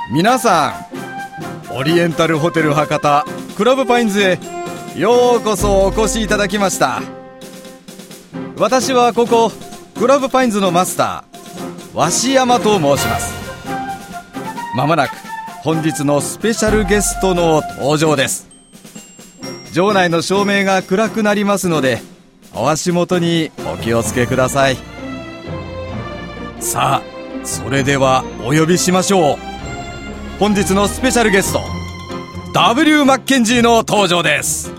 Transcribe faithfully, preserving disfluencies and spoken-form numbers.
皆さん、オリエンタルホテル博多クラブパインズへようこそお越しいただきました。私はここクラブパインズのマスター鷲山と申します。まもなく本日のスペシャルゲストの登場です。場内の照明が暗くなりますのでお足元にお気をつけください。さあ、それではお呼びしましょう。本日のスペシャルゲスト ダブリュー マッケンジーの登場です。